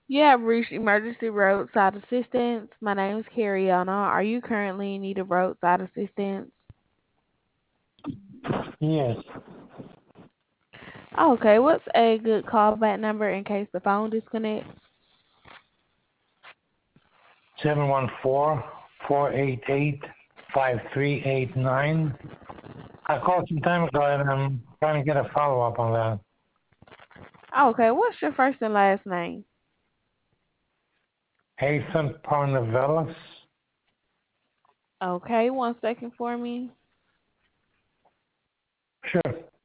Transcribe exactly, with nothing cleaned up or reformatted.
You have reached emergency roadside assistance. My name is Cariana. Are you currently in need of roadside assistance? Yes. Okay, what's a good callback number in case the phone disconnects? seven one four, four eight eight, five three eight nine. I called some time ago and I'm trying to get a follow up on that. Okay, what's your first and last name? Hasten Parnavelis. Okay, one second for me. Sure.